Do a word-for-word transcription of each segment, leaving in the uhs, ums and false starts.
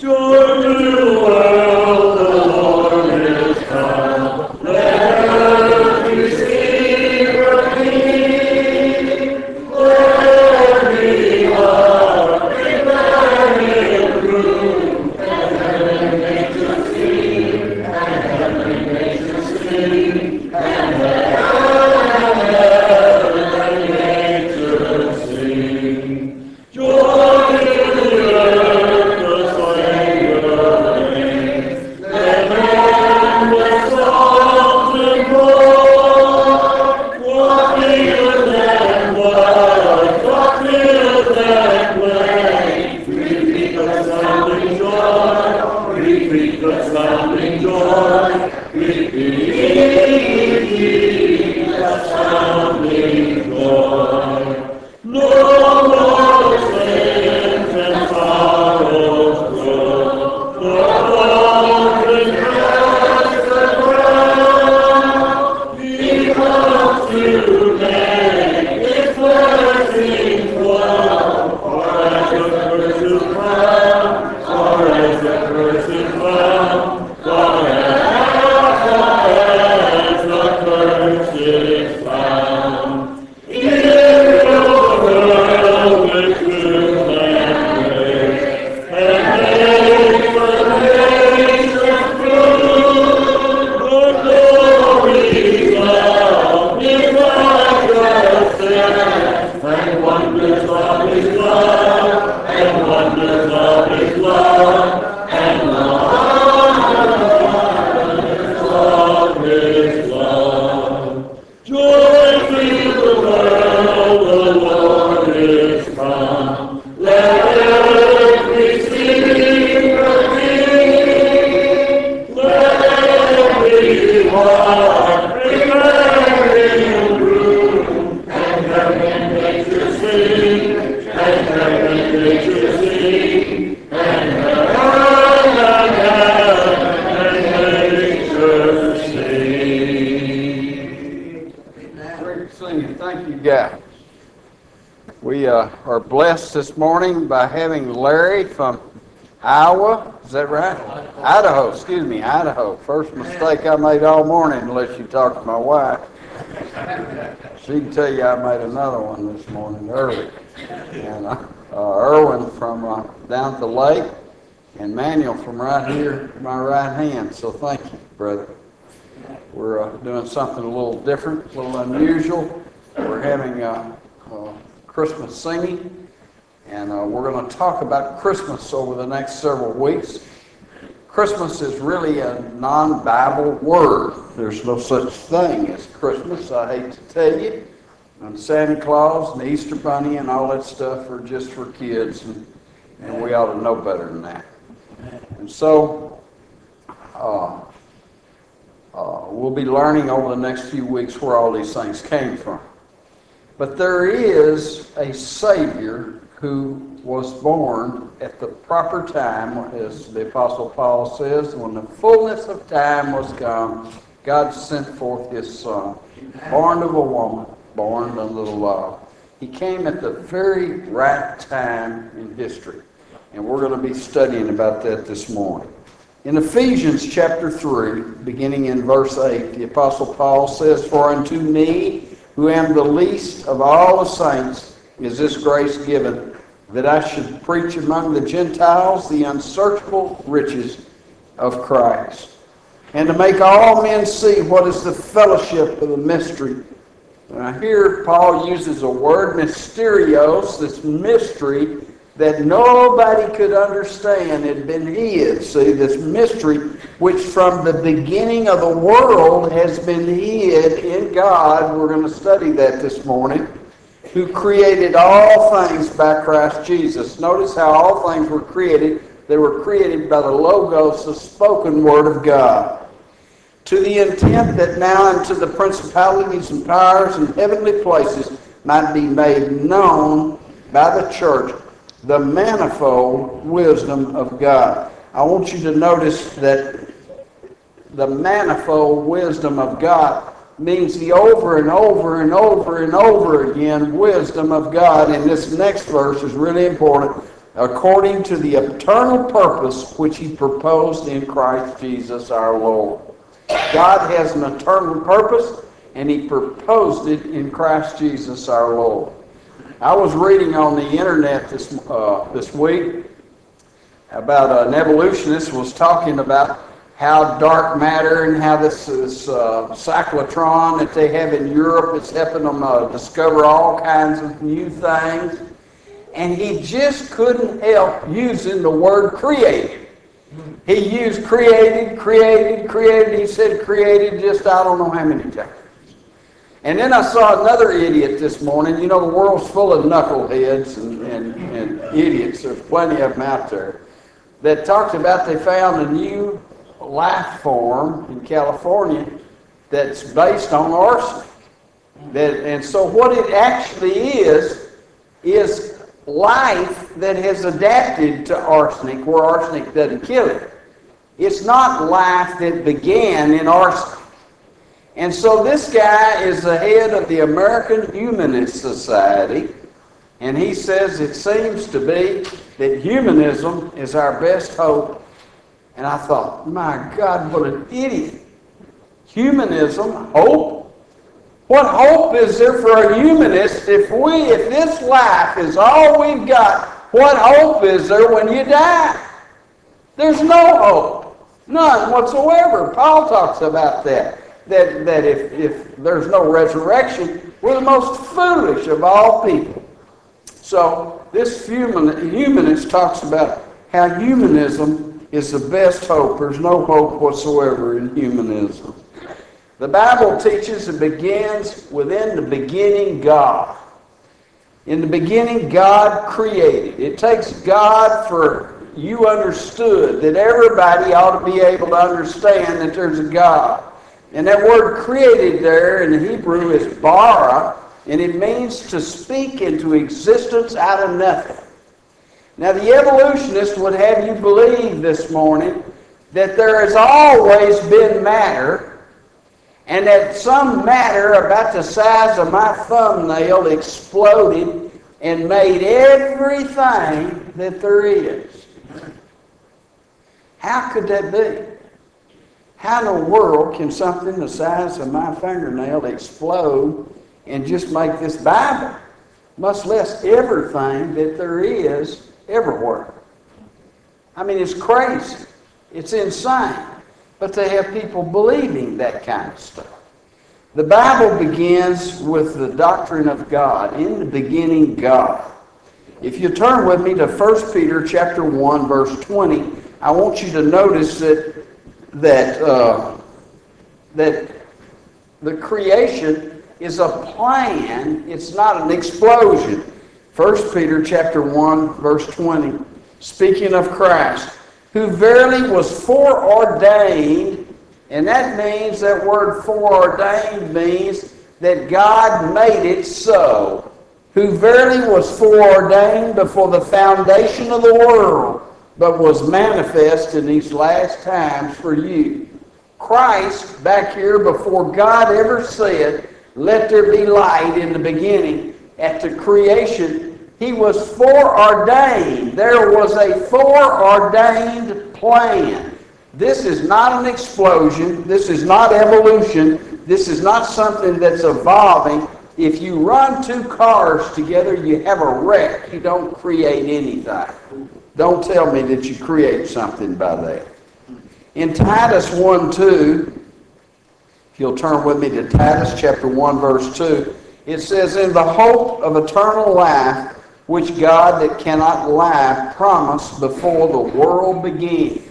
Joy to the world, the Lord is come. Let earth receive her King. Let every heart prepare Him room, and heaven nature sing, and heaven nature sing, and heaven nature sing. Joy to the earth, the Savior reigns. Let man with songs and joy walk field and wide, walk field and plain. Repeat the sounding joy, repeat the sounding joy, repeat the sounding joy. No more sins and sorrows grow, no more regrets and frown. He comes to make His blessings flow, or as a curse is found, or as a curse is found, or as a curse is found. Hear your world with truth and grace, and make the nations prove the glory of His righteousness, and wonders of His love, and wonders of His love, and wonders of His love. Joy to the world, the Lord is come. Let earth receive her King. Let every heart prepare Him room, and heaven nature sing, and heaven nature sing, and heaven nature sing. Great singing. Thank you, guys. We uh, are blessed this morning by having Larry from Iowa. Is that right? Idaho. Excuse me, Idaho. First mistake I made all morning, unless you talk to my wife. She can tell you I made another one this morning early. And uh, uh, Erwin from uh, down at the lake, and Manuel from right here to my right hand. So thank you, brother. We're uh, doing something a little different, a little unusual. We're having uh, uh, Christmas singing, and uh, we're going to talk about Christmas over the next several weeks. Christmas is really a non-Bible word. There's no such thing as Christmas, I hate to tell you. And Santa Claus and the Easter Bunny and all that stuff are just for kids, and, and we ought to know better than that. And so, uh, uh, we'll be learning over the next few weeks where all these things came from. But there is a Savior who was born at the proper time, as the Apostle Paul says, when the fullness of time was come, God sent forth His Son, born of a woman, born under the law. He came at the very right time in history, and we're going to be studying about that this morning. In Ephesians chapter three, beginning in verse eight, the Apostle Paul says, "For unto me, who am the least of all the saints, is this grace given, that I should preach among the Gentiles the unsearchable riches of Christ, and to make all men see what is the fellowship of the mystery." Now here Paul uses a word, mysterios, this mystery that nobody could understand had been hid. See, this mystery which from the beginning of the world has been hid in God. We're going to study that this morning. Who created all things by Christ Jesus. Notice how all things were created. They were created by the Logos, the spoken word of God. To the intent that now unto the principalities and powers in heavenly places might be made known by the church the manifold wisdom of God. I want you to notice that the manifold wisdom of God means the over and over and over and over again wisdom of God. And this next verse is really important. according to the eternal purpose which he proposed in Christ Jesus our Lord. God has an eternal purpose, and he proposed it in Christ Jesus our Lord. I was reading on the internet this uh, this week about an evolutionist was talking about how dark matter and how this is uh, cyclotron that they have in Europe is helping them uh, discover all kinds of new things. And he just couldn't help using the word created. He used created, created, created. He said created just I don't know how many times. And then I saw another idiot this morning. You know, the world's full of knuckleheads and, and, and idiots. There's plenty of them out there. That talked about they found a new life form in California that's based on arsenic. That, and so what it actually is, is life that has adapted to arsenic where arsenic doesn't kill it. It's not life that began in arsenic. And so this guy is the head of the American Humanist Society, and he says it seems to be that humanism is our best hope. And I thought, my God, what an idiot. Humanism, hope? What hope is there for a humanist if we, if this life is all we've got, what hope is there when you die? There's no hope. None whatsoever. Paul talks about that. That, that if, if there's no resurrection, we're the most foolish of all people. So this human, humanist talks about how humanism is the best hope. There's no hope whatsoever in humanism. The Bible teaches it begins within the beginning God. In the beginning God created. It takes God for you understood that everybody ought to be able to understand that there's a God. And that word created there in the Hebrew is bara, and it means to speak into existence out of nothing. Now the evolutionist would have you believe this morning that there has always been matter, and that some matter about the size of my thumbnail exploded and made everything that there is. How could that be? How in the world can something the size of my fingernail explode and just make this Bible? Much less everything that there is everywhere. I mean, it's crazy. It's insane. But they have people believing that kind of stuff. The Bible begins with the doctrine of God. In the beginning, God. If you turn with me to First Peter chapter one, verse twenty, I want you to notice that that uh, that the creation is a plan. It's not an explosion. First Peter chapter one, verse twenty, speaking of Christ, who verily was foreordained, and that means, that word foreordained means that God made it so. Who verily was foreordained before the foundation of the world, but was manifest in these last times for you. Christ, back here before God ever said, let there be light in the beginning, at the creation, he was foreordained. There was a foreordained plan. This is not an explosion. This is not evolution. This is not something that's evolving. If you run two cars together, you have a wreck. You don't create anything. Don't tell me that you create something by that. In Titus one two, if you'll turn with me to Titus chapter one, verse two, it says, in the hope of eternal life, which God that cannot lie promised before the world began.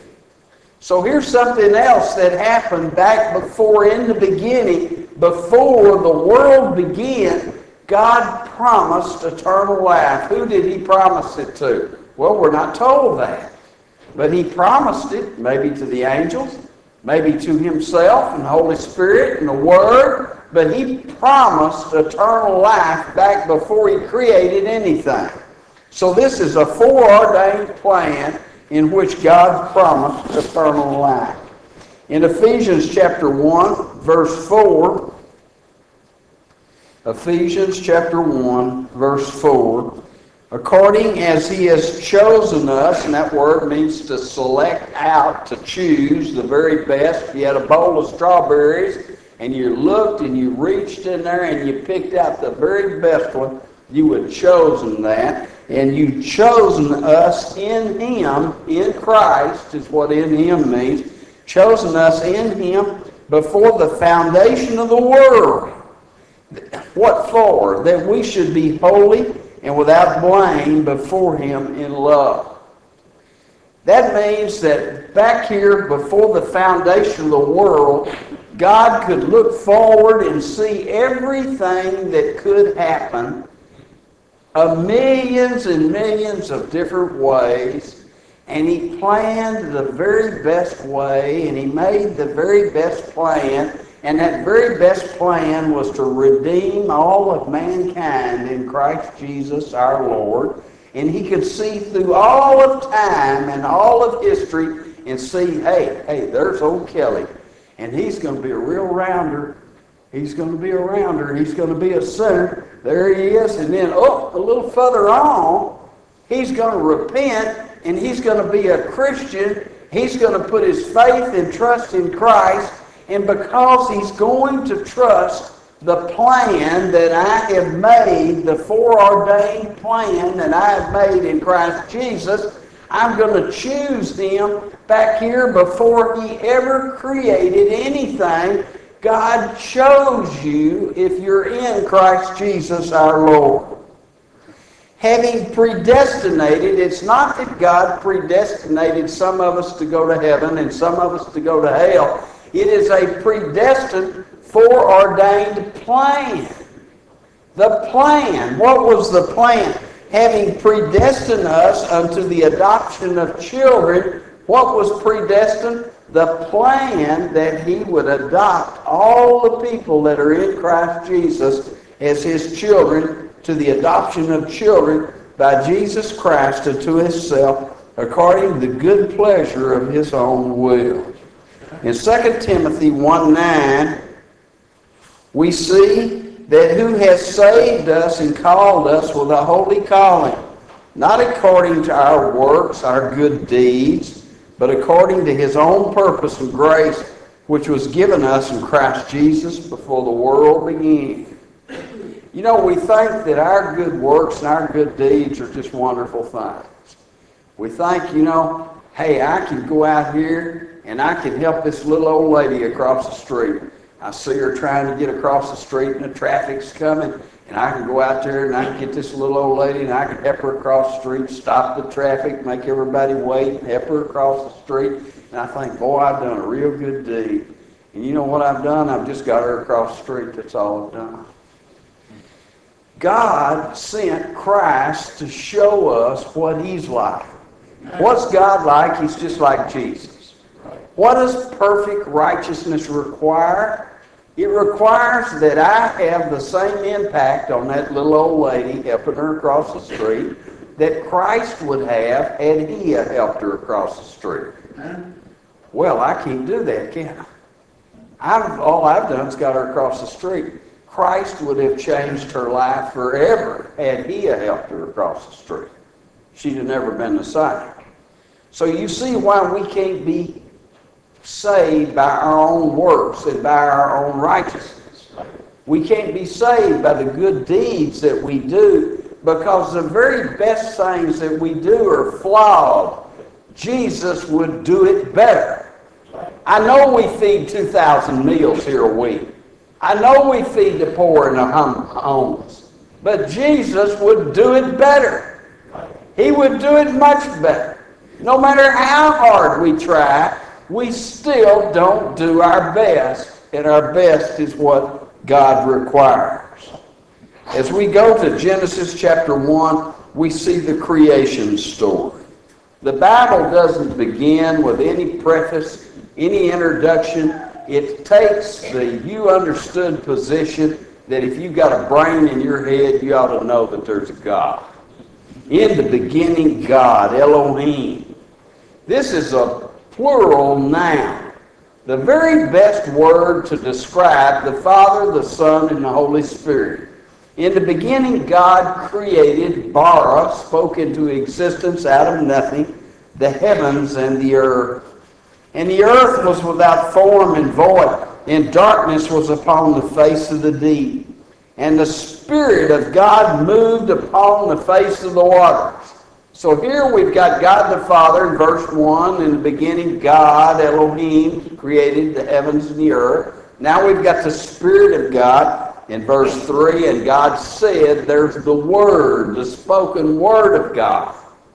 So here's something else that happened back before, in the beginning, before the world began. God promised eternal life. Who did he promise it to? Well, we're not told that. But he promised it, maybe to the angels, maybe to himself and the Holy Spirit and the Word, but he promised eternal life back before he created anything. So this is a foreordained plan in which God promised eternal life. In Ephesians chapter one, verse four, Ephesians chapter one, verse four, according as he has chosen us, and that word means to select out, to choose the very best. If you had a bowl of strawberries and you looked and you reached in there and you picked out the very best one, you would have chosen that. And you chosen us in him, in Christ is what in him means, chosen us in him before the foundation of the world. What for? That we should be holy and without blame before him in love. That means that back here before the foundation of the world, God could look forward and see everything that could happen of millions and millions of different ways, and he planned the very best way, and he made the very best plan, and that very best plan was to redeem all of mankind in Christ Jesus our Lord. And he could see through all of time and all of history and see, hey, hey, there's old Kelly, and he's going to be a real rounder. He's going to be a rounder. He's going to be a sinner. There he is. And then, oh, a little further on, he's going to repent, and he's going to be a Christian. He's going to put his faith and trust in Christ. And because he's going to trust the plan that I have made, the foreordained plan that I have made in Christ Jesus, I'm going to choose him back here before he ever created anything. God chose you if you're in Christ Jesus our Lord. Having predestinated, it's not that God predestinated some of us to go to heaven and some of us to go to hell. It is a predestined, foreordained plan. The plan. What was the plan? Having predestined us unto the adoption of children. What was predestined? The plan that he would adopt all the people that are in Christ Jesus as his children to the adoption of children by Jesus Christ unto himself according to the good pleasure of his own will. In Second Timothy one nine, we see that who has saved us and called us with a holy calling, not according to our works, our good deeds, but according to his own purpose and grace, which was given us in Christ Jesus before the world began. You know, we think that our good works and our good deeds are just wonderful things. We think, you know, hey, I can go out here and I can help this little old lady across the street. I see her trying to get across the street and the traffic's coming, and I can go out there and I can get this little old lady and I can help her across the street, stop the traffic, make everybody wait, help her across the street. And I think, boy, I've done a real good deed. And you know what I've done? I've just got her across the street. That's all I've done. God sent Christ to show us what he's like. What's God like? He's just like Jesus. What does perfect righteousness require? It requires that I have the same impact on that little old lady helping her across the street that Christ would have had he helped her across the street. Well, I can't do that, can I? I've, all I've done is got her across the street. Christ would have changed her life forever had he helped her across the street. She'd have never been the same. So you see why we can't be saved by our own works and by our own righteousness. We can't be saved by the good deeds that we do because the very best things that we do are flawed. Jesus would do it better. I know we feed two thousand meals here a week. I know we feed the poor and the homeless. But Jesus would do it better. He would do it much better. No matter how hard we try, we still don't do our best. And our best is what God requires. As we go to Genesis chapter one, we see the creation story. The Bible doesn't begin with any preface, any introduction. It takes the you understood position that if you've got a brain in your head, you ought to know that there's a God. In the beginning, God, Elohim. This is a plural noun. The very best word to describe the Father, the Son, and the Holy Spirit. In the beginning, God created, bara, spoke into existence out of nothing, the heavens and the earth. And the earth was without form and void, and darkness was upon the face of the deep. And the Spirit of God moved upon the face of the waters. So here we've got God the Father in verse one. In the beginning, God, Elohim, created the heavens and the earth. Now we've got the Spirit of God in verse three. And God said, there's the Word, the spoken Word of God.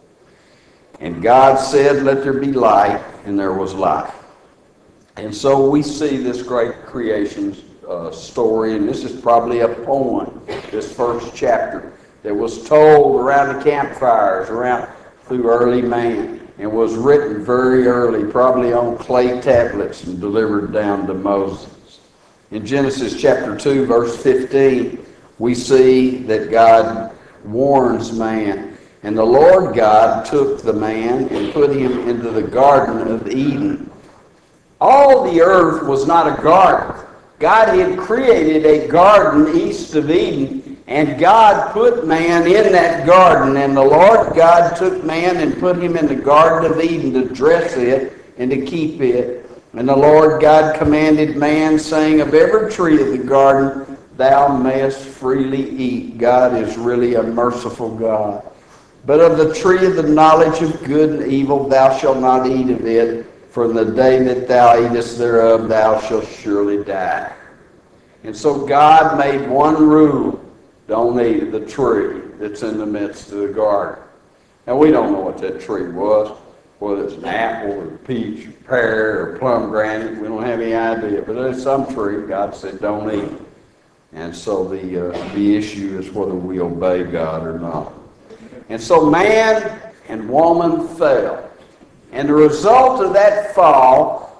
And God said, let there be light, and there was light. And so we see this great creation uh, story, and this is probably a poem, this first chapter, that was told around the campfires, around through early man, and was written very early, probably on clay tablets and delivered down to Moses. In Genesis chapter two, verse fifteen, we see that God warns man, and the Lord God took the man and put him into the Garden of Eden. All the earth was not a garden. God had created a garden east of Eden, and God put man in that garden. And the Lord God took man and put him in the Garden of Eden to dress it and to keep it. And the Lord God commanded man, saying, of every tree of the garden thou mayest freely eat. God is really a merciful God. But of the tree of the knowledge of good and evil thou shalt not eat of it. For the day that thou eatest thereof, thou shalt surely die. And so God made one rule. Don't eat of the tree that's in the midst of the garden. Now, we don't know what that tree was, whether it's an apple or a peach or pear or pomegranate. We don't have any idea. But there's some tree God said don't eat. And so the, uh, the issue is whether we obey God or not. And so man and woman fell. And the result of that fall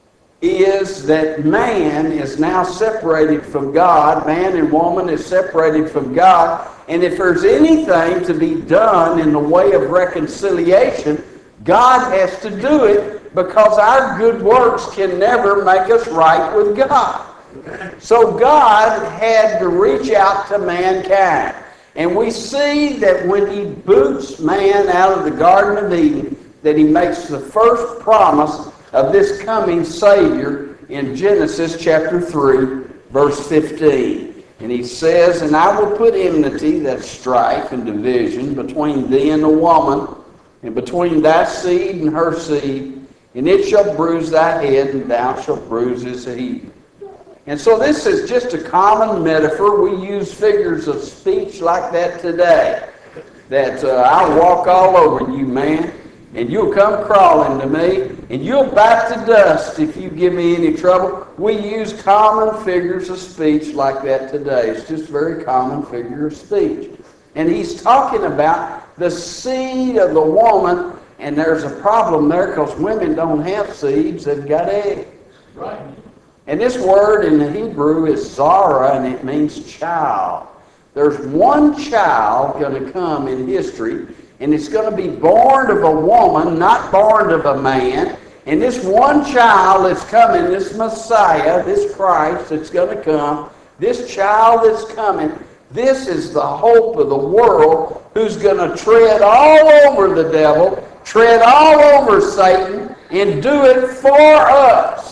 is that man is now separated from God. Man and woman is separated from God. And if there's anything to be done in the way of reconciliation, God has to do it, because our good works can never make us right with God. So God had to reach out to mankind. And we see that when he boots man out of the Garden of Eden, that he makes the first promise of this coming Savior in Genesis chapter three, verse fifteen. And he says, and I will put enmity, that's strife and division, between thee and the woman, and between thy seed and her seed, and it shall bruise thy head, and thou shalt bruise his heel. And so this is just a common metaphor. We use figures of speech like that today. That uh, I'll walk all over you, man, and you'll come crawling to me, and you'll bite the dust if you give me any trouble. We use common figures of speech like that today. It's just a very common figure of speech. And he's talking about the seed of the woman, and there's a problem there because women don't have seeds, they've got eggs. Right. And this word in the Hebrew is Zara, and it means child. There's one child going to come in history, and it's going to be born of a woman, not born of a man. And this one child that's coming, this Messiah, this Christ that's going to come, this child that's coming, this is the hope of the world, who's going to tread all over the devil, tread all over Satan, and do it for us.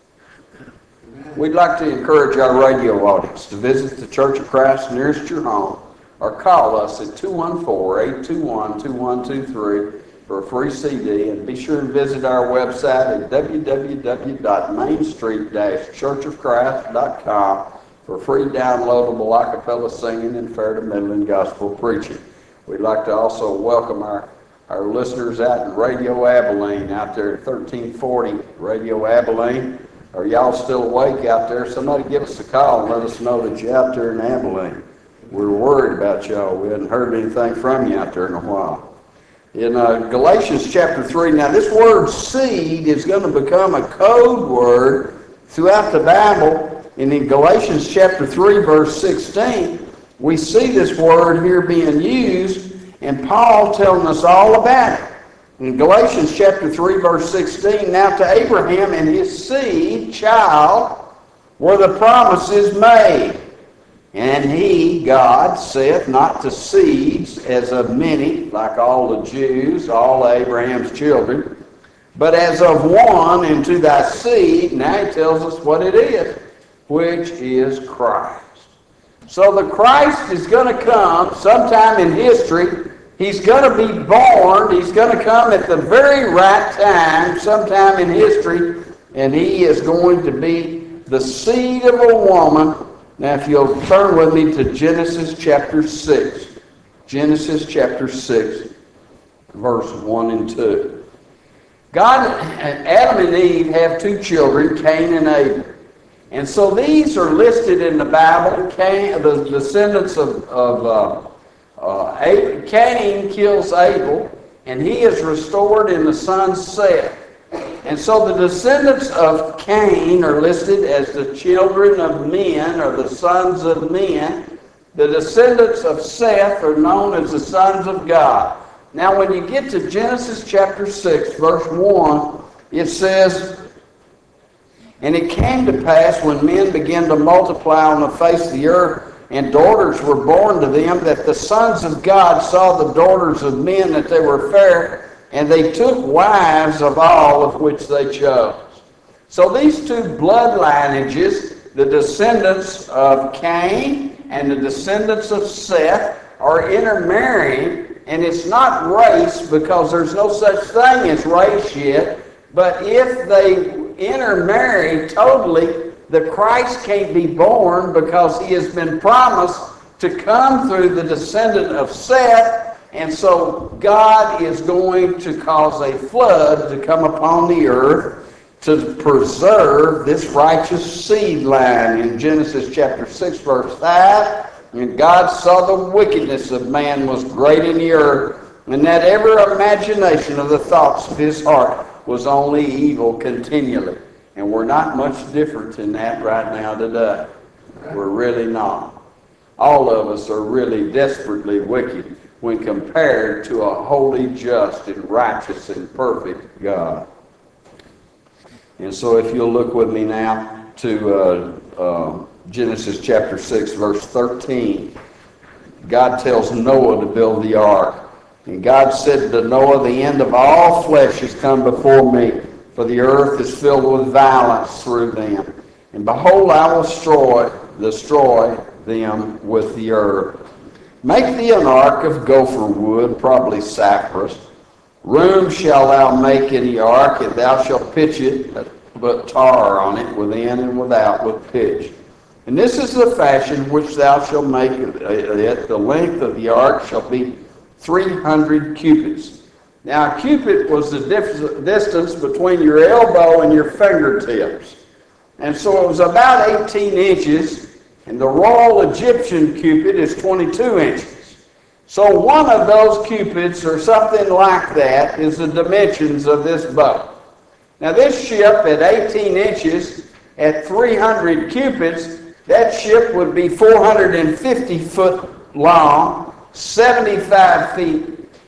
We'd like to encourage our radio audience to visit the Church of Christ nearest your home, or call us at two one four, eight two one, two one two three for a free C D, and be sure and visit our website at w w w dot main street dash church of christ dot com for free downloadable a cappella singing and fair to middling gospel preaching. We'd like to also welcome our, our listeners out in Radio Abilene, out there at thirteen forty Radio Abilene. Are y'all still awake out there? Somebody give us a call and let us know that you're out there in Abilene. We're worried about y'all. We hadn't heard anything from you out there in a while. In uh, Galatians chapter three, now this word seed is going to become a code word throughout the Bible. And in Galatians chapter three, verse sixteen, we see this word here being used, and Paul telling us all about it. In Galatians chapter three, verse sixteen, now to Abraham and his seed, child, were the promises made. And he, God, saith not to seeds as of many, like all the Jews, all Abraham's children, but as of one, and to thy seed. Now he tells us what it is, which is Christ. So the Christ is going to come sometime in history. He's going to be born. He's going to come at the very right time, sometime in history, and he is going to be the seed of a woman. Now, if you'll turn with me to Genesis chapter six. Genesis chapter six, verse one and two. God, Adam and Eve have two children, Cain and Abel. And so these are listed in the Bible. Cain, the descendants of, of uh, uh, Abel, Cain kills Abel, and he is restored in the son Seth. And so the descendants of Cain are listed as the children of men, or the sons of men. The descendants of Seth are known as the sons of God. Now when you get to Genesis chapter six, verse one, it says, "And it came to pass when men began to multiply on the face of the earth, and daughters were born to them, that the sons of God saw the daughters of men, that they were fair, and they took wives of all of which they chose." So these two blood lineages, the descendants of Cain and the descendants of Seth, are intermarrying, and it's not race, because there's no such thing as race yet. But if they intermarry totally, the Christ can't be born, because he has been promised to come through the descendant of Seth. And so God is going to cause a flood to come upon the earth to preserve this righteous seed line. In Genesis chapter six, verse five, "And God saw the wickedness of man was great in the earth, and that every imagination of the thoughts of his heart was only evil continually." And we're not much different than that right now today. We're really not. All of us are really desperately wicked when compared to a holy, just, and righteous, and perfect God. And so if you'll look with me now to uh, uh, Genesis chapter six, verse thirteen, God tells Noah to build the ark. And God said to Noah, "The end of all flesh has come before me, for the earth is filled with violence through them. And behold, I will destroy, destroy them with the earth. Make thee an ark of gopher wood, probably cypress. Room shalt thou make in the ark, and thou shalt pitch it, but tar on it, within and without with pitch. And this is the fashion which thou shalt make it. The length of the ark shall be three hundred cubits." Now, a cubit was the dif- distance between your elbow and your fingertips. And so it was about eighteen inches, and the royal Egyptian cubit is twenty-two inches. So one of those cubits, or something like that, is the dimensions of this boat. Now this ship at eighteen inches, at three hundred cubits, that ship would be four hundred fifty foot long, seventy-five feet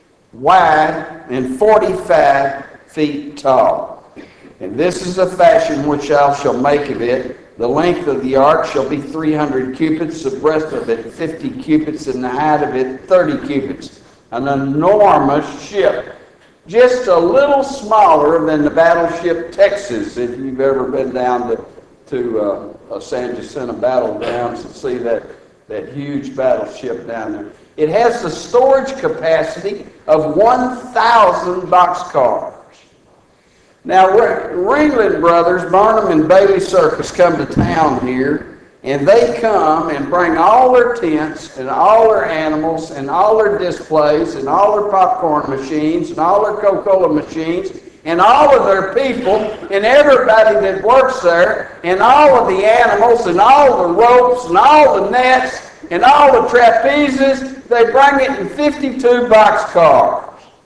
wide, and forty-five feet tall. And this is the fashion which thou shalt make of it. The length of the ark shall be three hundred cubits, the breadth of it fifty cubits, and the height of it thirty cubits. An enormous ship. Just a little smaller than the battleship Texas, if you've ever been down to, to uh, San Jacinto Battle Grounds and see that, that huge battleship down there. It has the storage capacity of one thousand boxcars. Now, Ringling Brothers, Barnum and Bailey Circus come to town here, and they come and bring all their tents and all their animals and all their displays and all their popcorn machines and all their Coca-Cola machines and all of their people and everybody that works there and all of the animals and all the ropes and all the nets and all the trapezes. They bring it in fifty-two boxcars.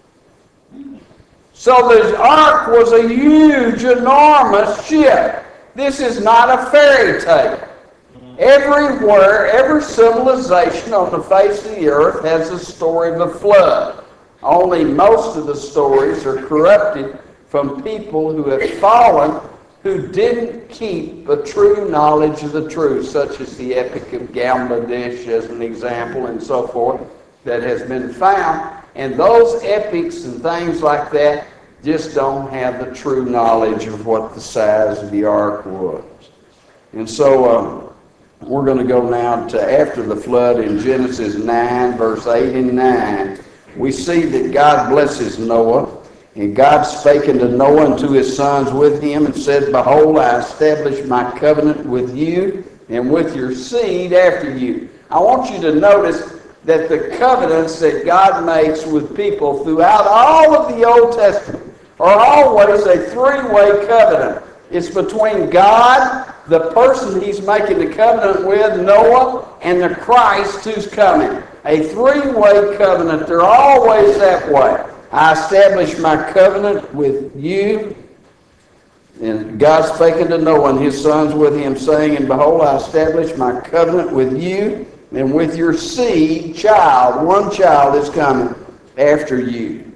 So the ark was a huge, enormous ship. This is not a fairy tale. Everywhere, every civilization on the face of the earth has a story of a flood. Only most of the stories are corrupted from people who have fallen, who didn't keep a true knowledge of the truth, such as the Epic of Gilgamesh as an example and so forth, that has been found. And those epics and things like that just don't have the true knowledge of what the size of the ark was. And so um, we're going to go now to after the flood in Genesis nine, verse eight and nine. We see that God blesses Noah. And God spake unto Noah and to his sons with him, and said, Behold, I establish my covenant with you and with your seed after you. I want you to notice that the covenants that God makes with people throughout all of the Old Testament are always a three-way covenant. It's between God, the person he's making the covenant with, Noah, and the Christ who's coming. A three-way covenant. They're always that way. I establish my covenant with you. And God spake unto Noah and his sons with him, saying, And behold, I establish my covenant with you and with your seed, child. One child is coming after you.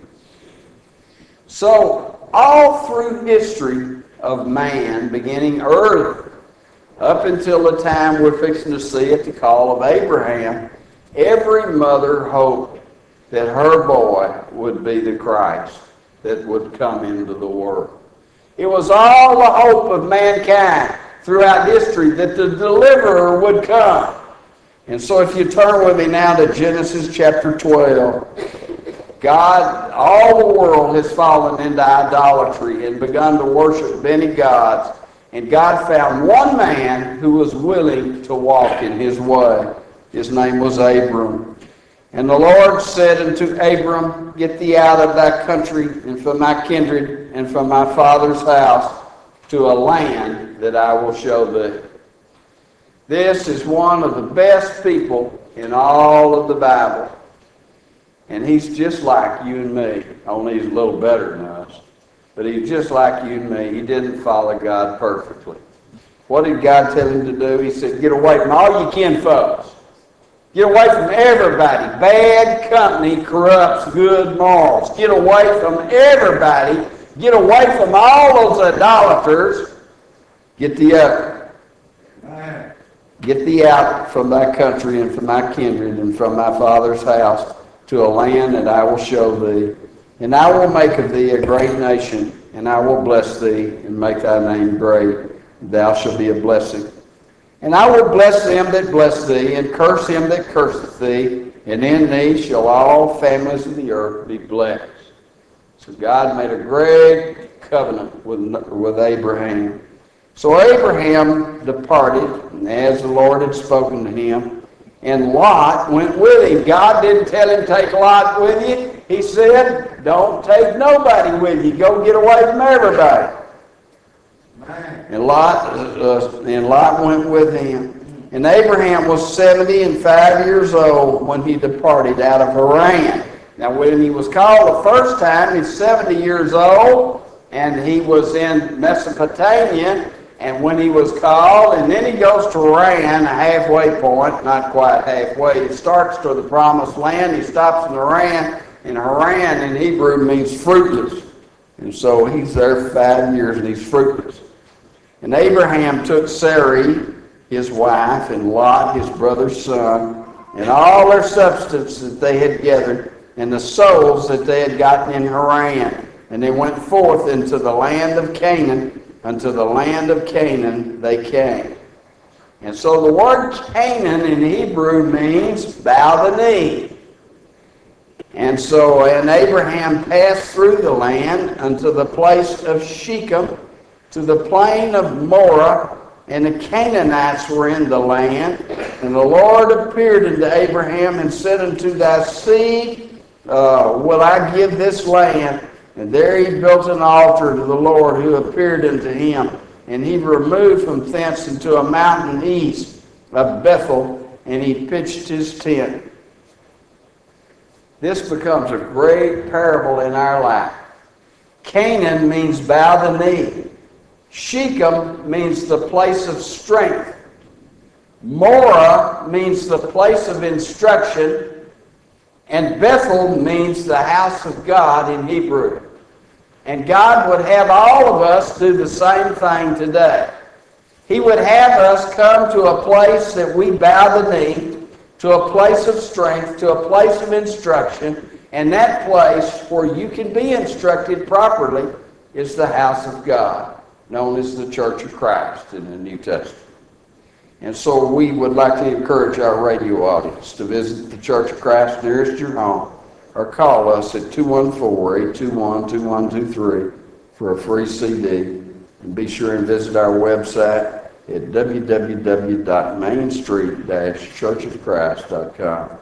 So, all through history of man, beginning early, up until the time we're fixing to see at the call of Abraham, every mother hoped that her boy would be the Christ that would come into the world. It was all the hope of mankind throughout history that the deliverer would come. And so if you turn with me now to Genesis chapter twelve, God, all the world has fallen into idolatry and begun to worship many gods. And God found one man who was willing to walk in his way. His name was Abram. And the Lord said unto Abram, Get thee out of thy country, and from thy kindred, and from my father's house, to a land that I will show thee. This is one of the best people in all of the Bible. And he's just like you and me, only he's a little better than us. But he's just like you and me. He didn't follow God perfectly. What did God tell him to do? He said, Get away from all your kinfolks. Get away from everybody. Bad company corrupts good morals. Get away from everybody. Get away from all those idolaters. Get thee up. Get thee out from thy country and from thy kindred and from thy father's house to a land that I will show thee. And I will make of thee a great nation, and I will bless thee and make thy name great. Thou shalt be a blessing. And I will bless them that bless thee, and curse him that curseth thee, and in thee shall all families of the earth be blessed. So God made a great covenant with, with Abraham. So Abraham departed, as the Lord had spoken to him, and Lot went with him. God didn't tell him, take Lot with you. He said, don't take nobody with you. Go get away from everybody. And Lot, uh, and Lot went with him. And Abraham was seventy and five years old when he departed out of Haran. Now, when he was called the first time, he's seventy years old, and he was in Mesopotamia. And when he was called, and then he goes to Haran, a halfway point, not quite halfway. He starts to the promised land. He stops in Haran, and Haran in Hebrew means fruitless. And so he's there for five years, and he's fruitless. And Abraham took Sarai, his wife, and Lot, his brother's son, and all their substance that they had gathered, and the souls that they had gotten in Haran. And they went forth into the land of Canaan. Unto the land of Canaan they came. And so the word Canaan in Hebrew means bow the knee. And so, and Abraham passed through the land unto the place of Shechem, to the plain of Morah, and the Canaanites were in the land. And the Lord appeared unto Abraham and said, Unto thy seed uh, will I give this land. And there he built an altar to the Lord who appeared unto him. And he removed from thence into a mountain east of Bethel, and he pitched his tent. This becomes a great parable in our life. Canaan means bow the knee. Shechem means the place of strength. Morah means the place of instruction. And Bethel means the house of God in Hebrew. And God would have all of us do the same thing today. He would have us come to a place that we bow the knee, to a place of strength, to a place of instruction, and that place where you can be instructed properly is the house of God, known as the Church of Christ in the New Testament. And so we would like to encourage our radio audience to visit the Church of Christ nearest your home, or call us at two one four, eight two one, two one two three for a free C D. And be sure and visit our website at w w w dot main street dash church of christ dot com.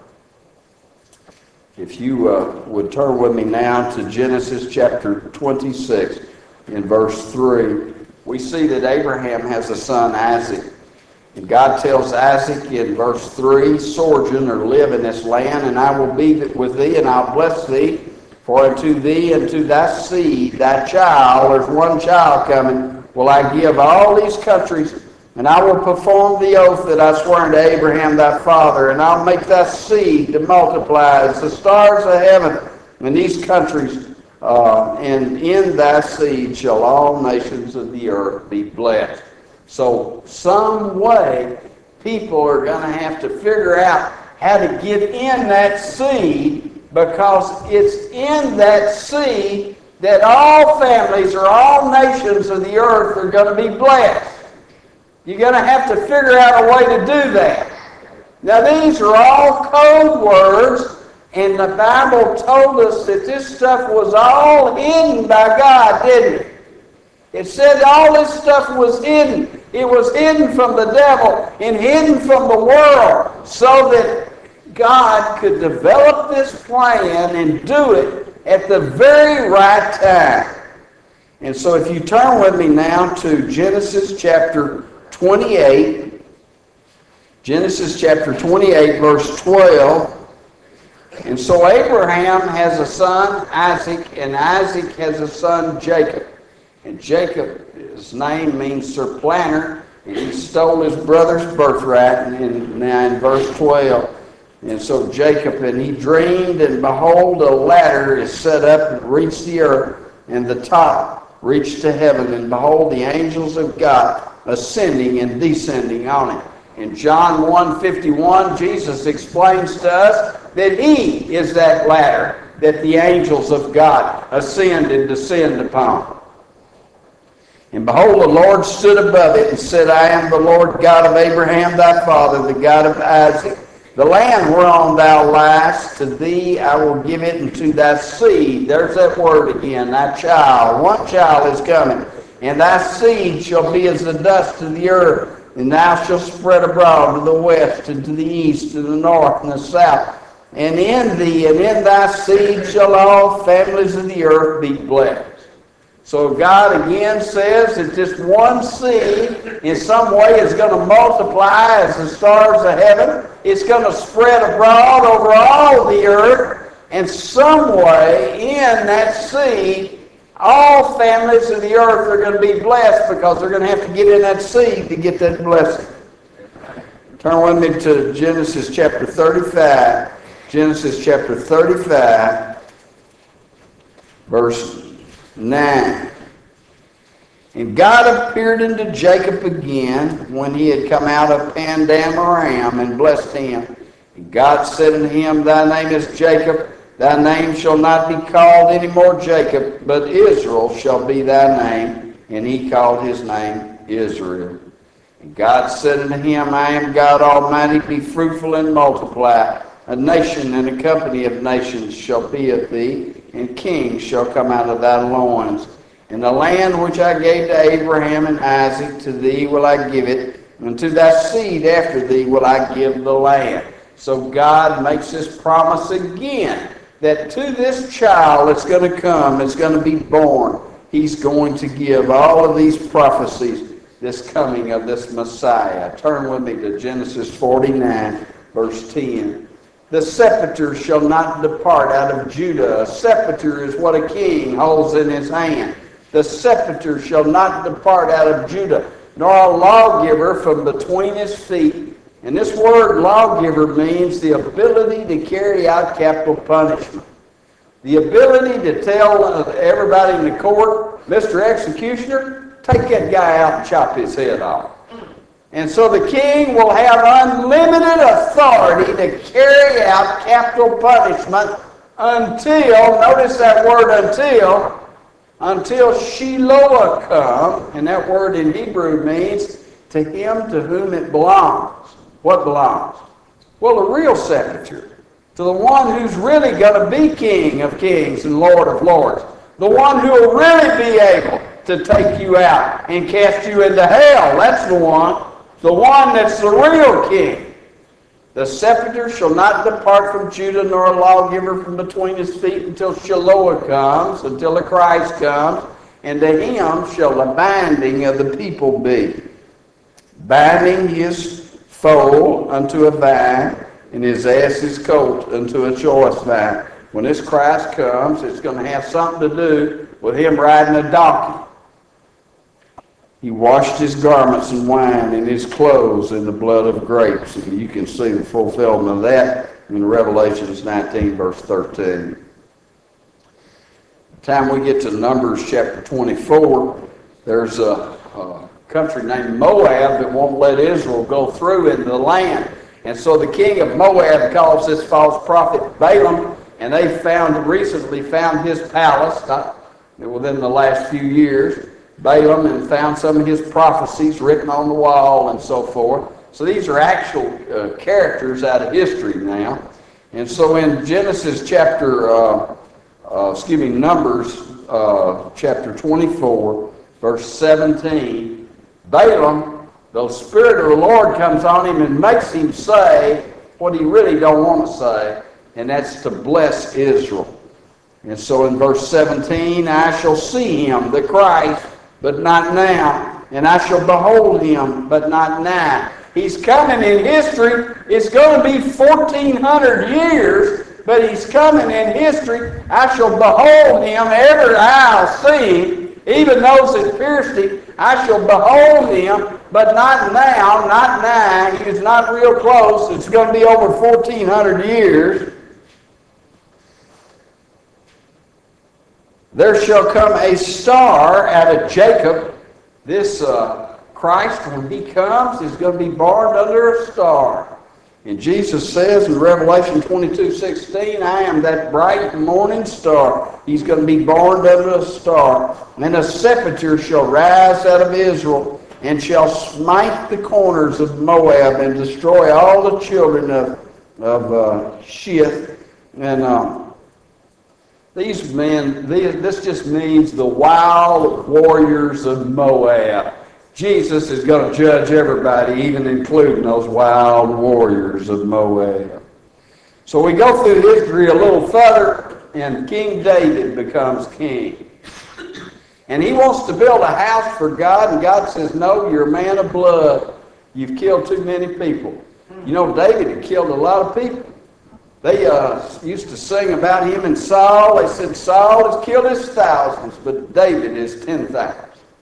If you uh, would turn with me now to Genesis chapter twenty-six in verse three, we see that Abraham has a son, Isaac. And God tells Isaac in verse three, sojourn or live in this land, and I will be with thee, and I'll bless thee. For unto thee and to thy seed, thy child, there's one child coming, will I give all these countries, and I will perform the oath that I swore unto Abraham thy father, and I'll make thy seed to multiply as the stars of heaven, and these countries, uh, and in thy seed shall all nations of the earth be blessed. So some way people are going to have to figure out how to get in that seed, because it's in that seed that all families or all nations of the earth are going to be blessed. You're going to have to figure out a way to do that. Now these are all code words, and the Bible told us that this stuff was all hidden by God, didn't it? It said all this stuff was hidden. It was hidden from the devil and hidden from the world so that God could develop this plan and do it at the very right time. And so if you turn with me now to Genesis chapter twenty-eight, Genesis chapter twenty-eight, verse twelve. And so Abraham has a son, Isaac, and Isaac has a son, Jacob. And Jacob, his name means supplanter, and he stole his brother's birthright in, in verse twelve. And so Jacob, and he dreamed, and behold, a ladder is set up and reached the earth, and the top reached to heaven, and behold, the angels of God ascending and descending on it. In John one fifty-one, Jesus explains to us that he is that ladder that the angels of God ascend and descend upon. And behold, the Lord stood above it and said, I am the Lord God of Abraham thy father, the God of Isaac. The land whereon thou liest, to thee I will give it, and to thy seed. There's that word again, thy child. One child is coming. And thy seed shall be as the dust of the earth, and thou shalt spread abroad to the west, and to the east, to the north, and the south. And in thee and in thy seed shall all families of the earth be blessed. So God again says that this one seed in some way is going to multiply as the stars of heaven. It's going to spread abroad over all the earth. And some way in that seed, all families of the earth are going to be blessed, because they're going to have to get in that seed to get that blessing. Turn with me to Genesis chapter thirty-five. Genesis chapter thirty-five, verse nine. And God appeared unto Jacob again when he had come out of Padan Aram, and blessed him. And God said unto him, Thy name is Jacob, thy name shall not be called any more Jacob, but Israel shall be thy name. And he called his name Israel. And God said unto him, I am God Almighty, be fruitful and multiply. A nation and a company of nations shall be of thee, and kings shall come out of thy loins. And the land which I gave to Abraham and Isaac, to thee will I give it, and to thy seed after thee will I give the land. So God makes this promise again, that to this child that's going to come, that's going to be born, he's going to give all of these prophecies, this coming of this Messiah. Turn with me to Genesis forty-nine, verse ten. The scepter shall not depart out of Judah. A scepter is what a king holds in his hand. The scepter shall not depart out of Judah, nor a lawgiver from between his feet. And this word lawgiver means the ability to carry out capital punishment. The The ability to tell uh, everybody in the court, Mister Executioner, take that guy out and chop his head off. And so the king will have unlimited authority to carry out capital punishment until, notice that word until, until Shiloh come, and that word in Hebrew means to him to whom it belongs. What belongs? Well, the real scepter. To the one who's really going to be King of kings and Lord of lords. The one who will really be able to take you out and cast you into hell. That's the one. The one that's the real king. The scepter shall not depart from Judah, nor a lawgiver from between his feet until Shiloh comes, until the Christ comes, and to him shall the binding of the people be. Binding his foal unto a vine, and his ass's coat unto a choice vine. When this Christ comes, it's going to have something to do with him riding a donkey. He washed his garments in wine and his clothes in the blood of grapes. And you can see the fulfillment of that in Revelation nineteen, verse thirteen. By the time we get to Numbers chapter twenty-four, there's a, a country named Moab that won't let Israel go through into the land. And so the king of Moab calls this false prophet Balaam, and they found recently found his palace, not within the last few years, Balaam, and found some of his prophecies written on the wall and so forth. So these are actual uh, characters out of history now. And so in Genesis chapter, uh, uh, excuse me, Numbers uh, chapter twenty-four, verse seventeen, Balaam, the Spirit of the Lord comes on him and makes him say what he really don't want to say, and that's to bless Israel. And so in verse seventeen, I shall see him, the Christ, but not now. And I shall behold him, but not now. He's coming in history. It's going to be fourteen hundred years, but he's coming in history. I shall behold him, every eye will see him, even those that pierced him. I shall behold him, but not now, not now. He's not real close. It's going to be over fourteen hundred years. There shall come a star out of Jacob. This uh, Christ, when he comes, is going to be born under a star. And Jesus says in Revelation twenty-two sixteen, I am that bright morning star. He's going to be born under a star. And a scepter shall rise out of Israel, and shall smite the corners of Moab, and destroy all the children of, of uh, Sheth. And um, These men, these, this just means the wild warriors of Moab. Jesus is going to judge everybody, even including those wild warriors of Moab. So we go through history a little further, and King David becomes king. And he wants to build a house for God, and God says, no, you're a man of blood. You've killed too many people. You know, David had killed a lot of people. They uh, used to sing about him and Saul. They said Saul has killed his thousands, but David is ten thousand.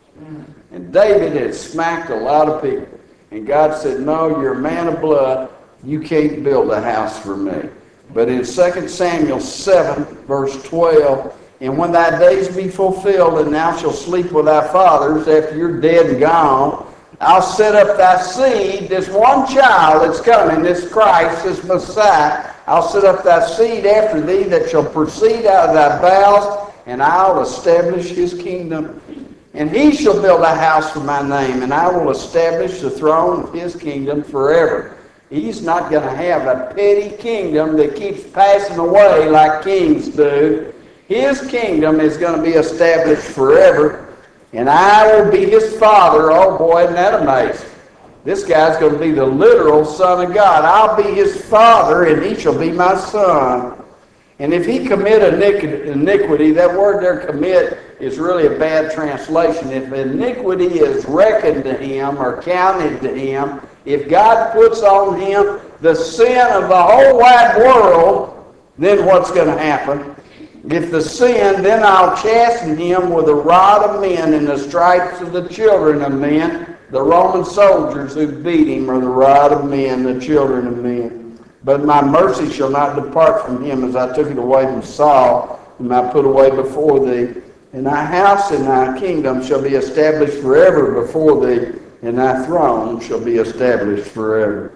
And David had smacked a lot of people. And God said, no, you're a man of blood. You can't build a house for me. But in Second Samuel seven, verse twelve, and when thy days be fulfilled, and thou shalt sleep with thy fathers after you're dead and gone, I'll set up thy seed, this one child that's coming, this Christ, this Messiah. I'll set up thy seed after thee that shall proceed out of thy bowels, and I'll establish his kingdom. And he shall build a house for my name, and I will establish the throne of his kingdom forever. He's not going to have a petty kingdom that keeps passing away like kings do. His kingdom is going to be established forever, and I will be his father. Oh boy, isn't that amazing? This guy's going to be the literal Son of God. I'll be his father, and he shall be my son. And if he commit iniquity, that word there, commit, is really a bad translation. If iniquity is reckoned to him or counted to him, if God puts on him the sin of the whole wide world, then what's going to happen? If the sin, then I'll chasten him with the rod of men and the stripes of the children of men. The Roman soldiers who beat him are the rod of men, the children of men. But my mercy shall not depart from him as I took it away from Saul whom I put away before thee. And thy house and thy kingdom shall be established forever before thee, and thy throne shall be established forever.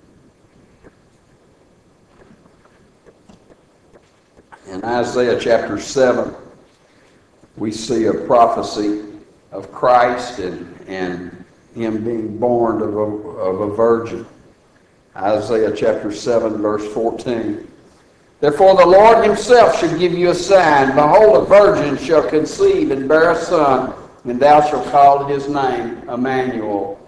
In Isaiah chapter seven, we see a prophecy of Christ and, and him being born of a, of a virgin. Isaiah chapter seven, verse fourteen. Therefore the Lord himself shall give you a sign. Behold, a virgin shall conceive and bear a son, and thou shalt call his name Emmanuel.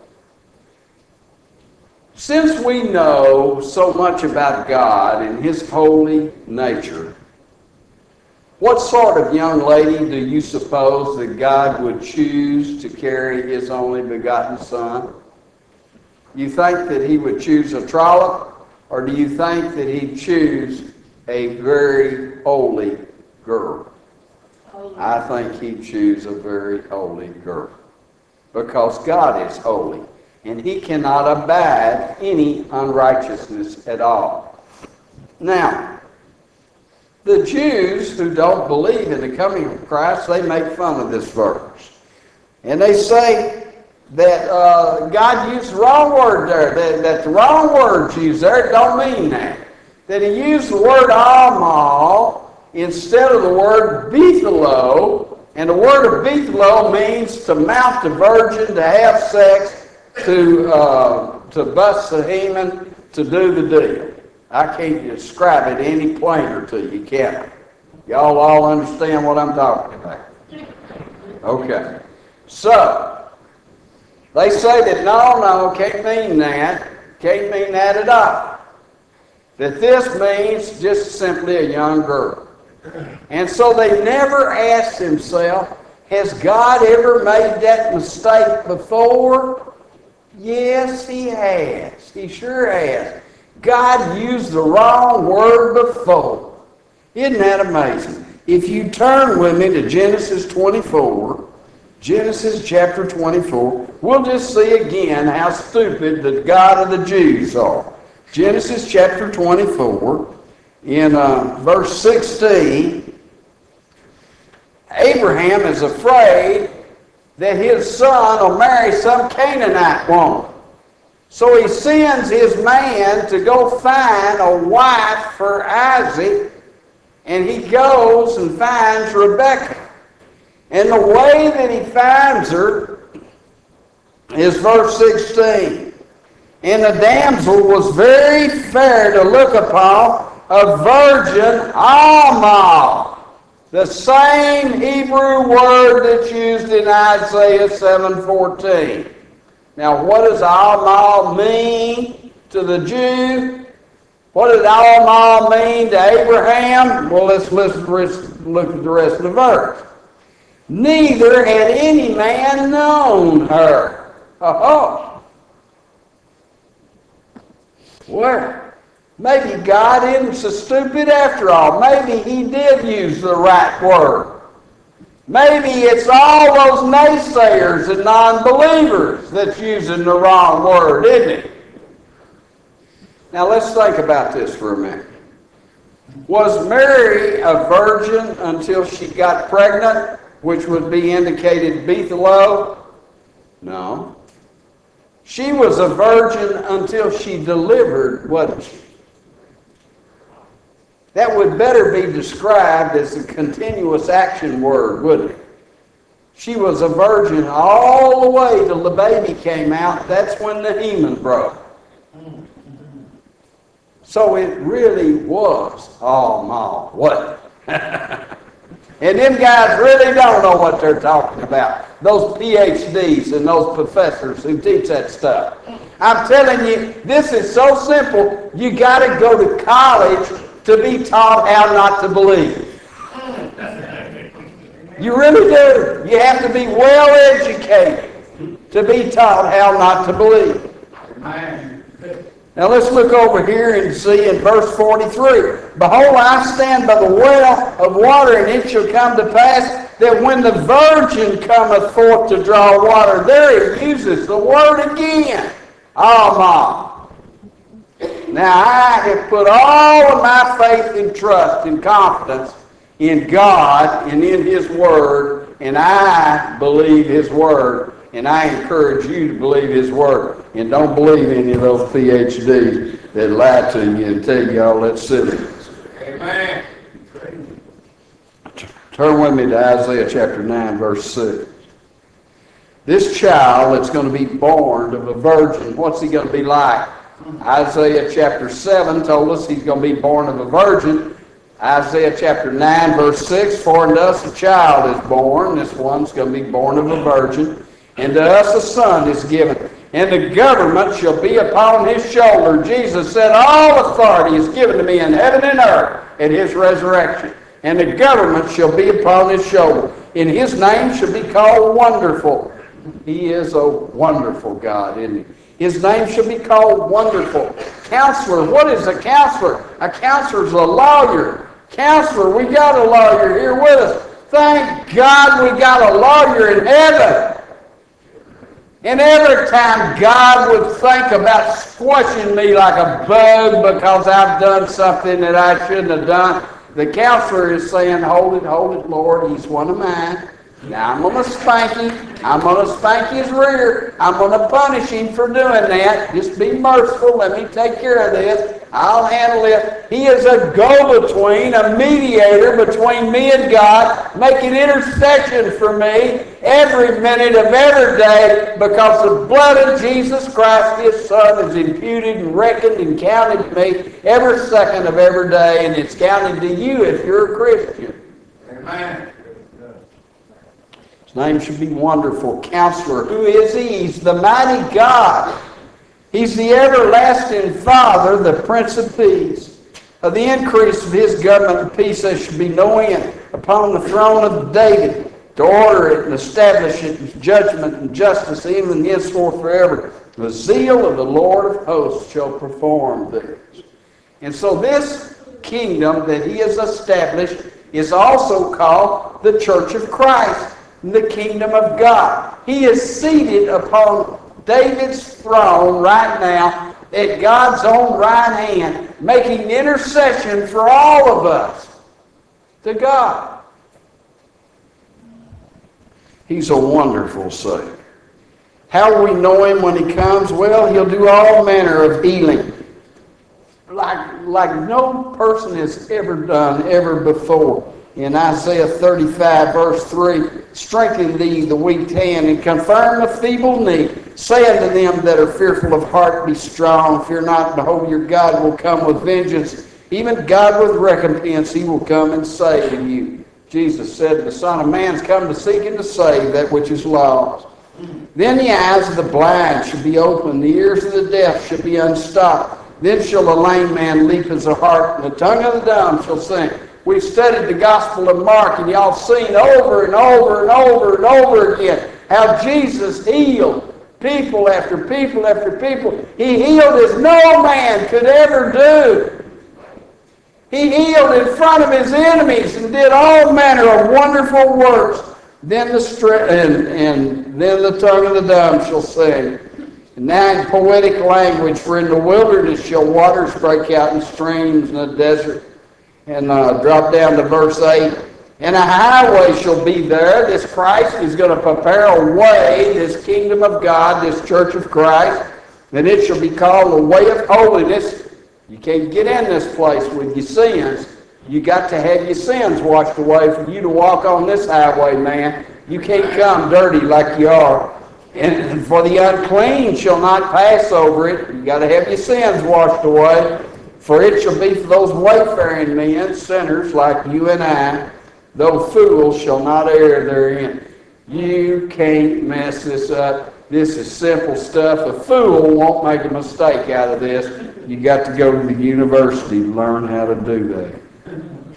Since we know so much about God and his holy nature, what sort of young lady do you suppose that God would choose to carry his only begotten son? You think that he would choose a trollop, or do you think that he'd choose a very holy girl? I think he'd choose a very holy girl, because God is holy, and he cannot abide any unrighteousness at all. Now, the Jews who don't believe in the coming of Christ, they make fun of this verse. And they say that uh, God used the wrong word there, that, that the wrong word's used there. It don't mean that. That he used the word Amal instead of the word Bethelo. And the word of Bethelo means to mount a virgin, to have sex, to, uh, to bust the hymen, to do the deal. I can't describe it any plainer to you, can I? Y'all all understand what I'm talking about? Okay. So, they say that no, no, can't mean that. Can't mean that at all. That this means just simply a young girl. And so they never asked themselves, has God ever made that mistake before? Yes, he has. He sure has. God used the wrong word before. Isn't that amazing? If you turn with me to Genesis twenty-four, Genesis chapter twenty-four, we'll just see again how stupid the God of the Jews are. Genesis chapter twenty-four, in uh, verse sixteen, Abraham is afraid that his son will marry some Canaanite woman. So he sends his man to go find a wife for Isaac, and he goes and finds Rebekah. And the way that he finds her is verse sixteen. And the damsel was very fair to look upon, a virgin, Amal. The same Hebrew word that's used in Isaiah seven fourteen. Now, what does Amal mean to the Jew? What did Amal mean to Abraham? Well, let's, let's, let's look at the rest of the verse. Neither had any man known her. Oh, well, maybe God isn't so stupid after all. Maybe he did use the right word. Maybe it's all those naysayers and non-believers that's using the wrong word, isn't it? Now let's think about this for a minute. Was Mary a virgin until she got pregnant, which would be indicated Bethelo? No. She was a virgin until she delivered, wasn't she? That would better be described as a continuous action word, wouldn't it? She was a virgin all the way till the baby came out. That's when the hymen broke. So it really was all mall, wasn't it? And them guys really don't know what they're talking about. Those P H Ds and those professors who teach that stuff. I'm telling you, this is so simple, you got to go to college to be taught how not to believe. You really do. You have to be well educated to be taught how not to believe. Now let's look over here and see in verse forty-three. Behold, I stand by the well of water, and it shall come to pass that when the virgin cometh forth to draw water, there he uses the word again. Alma. Now I have put all of my faith and trust and confidence in God and in His Word, and I believe His Word, and I encourage you to believe His Word. And don't believe any of those P H Ds that lie to you and tell you all that silliness. Amen. Turn with me to Isaiah chapter nine, verse six. This child that's going to be born of a virgin, what's he going to be like? Isaiah chapter seven told us he's going to be born of a virgin. Isaiah chapter nine, verse six, for unto us a child is born. This one's going to be born of a virgin. And to us a son is given. And the government shall be upon his shoulder. Jesus said, all authority is given to me in heaven and earth at his resurrection. And the government shall be upon his shoulder. And his name shall be called Wonderful. He is a wonderful God, isn't he? His name shall be called Wonderful. Counselor. What is a counselor? A counselor is a lawyer. Counselor, we got a lawyer here with us. Thank God we got a lawyer in heaven. And every time God would think about squashing me like a bug because I've done something that I shouldn't have done, the counselor is saying, hold it, hold it, Lord, he's one of mine. Now I'm going to spank him. I'm going to spank his rear. I'm going to punish him for doing that. Just be merciful. Let me take care of this. I'll handle it. He is a go-between, a mediator between me and God, making intercession for me every minute of every day because the blood of Jesus Christ, His Son, is imputed and reckoned and counted to me every second of every day, and it's counted to you if you're a Christian. Amen. His name should be Wonderful Counselor. Who is He? He's the mighty God. He's the everlasting Father, the Prince of Peace. Of the increase of His government and peace there should be no end upon the throne of David, to order it and establish it in judgment and justice, even henceforth forever. The zeal of the Lord of hosts shall perform this. And so this kingdom that He has established is also called the Church of Christ, the kingdom of God. He is seated upon David's throne right now at God's own right hand, making intercession for all of us to God. He's a wonderful Savior. How will we know Him when He comes? Well, He'll do all manner of healing, like, like no person has ever done ever before. In Isaiah thirty-five, verse three, strengthen thee the weak hand, and confirm the feeble knee. Say unto them that are fearful of heart, be strong. Fear not, behold, your God will come with vengeance. Even God with recompense, He will come and save you. Jesus said, the Son of Man's come to seek and to save that which is lost. Then the eyes of the blind shall be opened, the ears of the deaf shall be unstopped. Then shall the lame man leap as a hart, and the tongue of the dumb shall sing. We've studied the Gospel of Mark, and y'all seen over and over and over and over again how Jesus healed people after people after people. He healed as no man could ever do. He healed in front of His enemies and did all manner of wonderful works. Then the str- and, and then the tongue of the dumb shall sing. And now in poetic language, for in the wilderness shall waters break out in streams in the desert. And uh, drop down to verse eight. And a highway shall be there. This Christ is going to prepare a way, this kingdom of God, this church of Christ. And it shall be called the way of holiness. You can't get in this place with your sins. You got to have your sins washed away for you to walk on this highway, man. You can't come dirty like you are. And for the unclean shall not pass over it. You got to have your sins washed away. For it shall be for those wayfaring men, sinners like you and I, though fools shall not err therein. You can't mess this up. This is simple stuff. A fool won't make a mistake out of this. You got to go to the university to learn how to do that.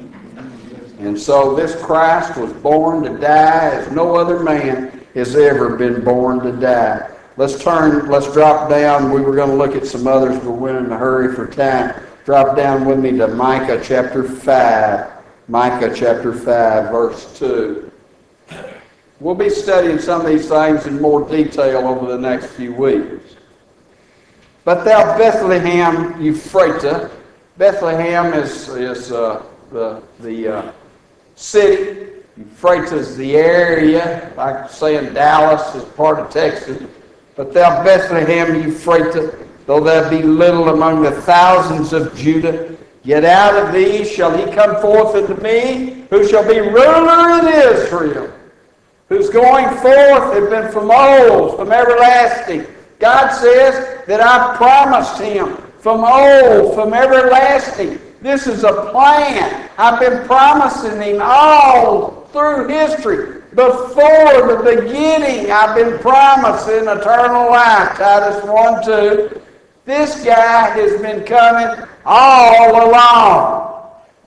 And so this Christ was born to die as no other man has ever been born to die. Let's turn, let's drop down. We were going to look at some others, but we're in a hurry for time. Drop down with me to Micah chapter five. Micah chapter five, verse two. We'll be studying some of these things in more detail over the next few weeks. But thou Bethlehem Ephratah. Bethlehem is, is uh, the, the uh, city. Euphrates, the area, like saying Dallas is part of Texas. But thou Bethlehem Euphrates, though there be little among the thousands of Judah, yet out of thee shall he come forth unto me, who shall be ruler in Israel, whose going forth had been from old, from everlasting. God says that I promised him from old, from everlasting. This is a plan. I've been promising him all through history. Before the beginning, I've been promising eternal life. Titus one two. This guy has been coming all along.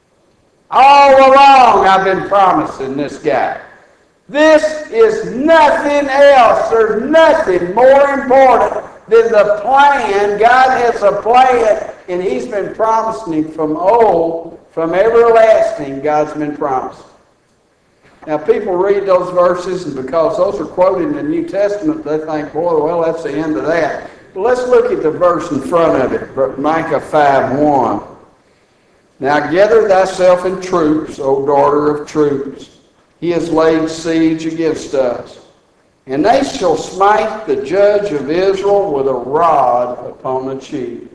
All along, I've been promising this guy. This is nothing else. There's nothing more important than the plan. God has a plan, and he's been promising him from old, from everlasting, God's been promising. Now, people read those verses, and because those are quoted in the New Testament, they think, boy, well, that's the end of that. But let's look at the verse in front of it, Micah five one. Now gather thyself in troops, O daughter of troops. He has laid siege against us. And they shall smite the judge of Israel with a rod upon the cheek.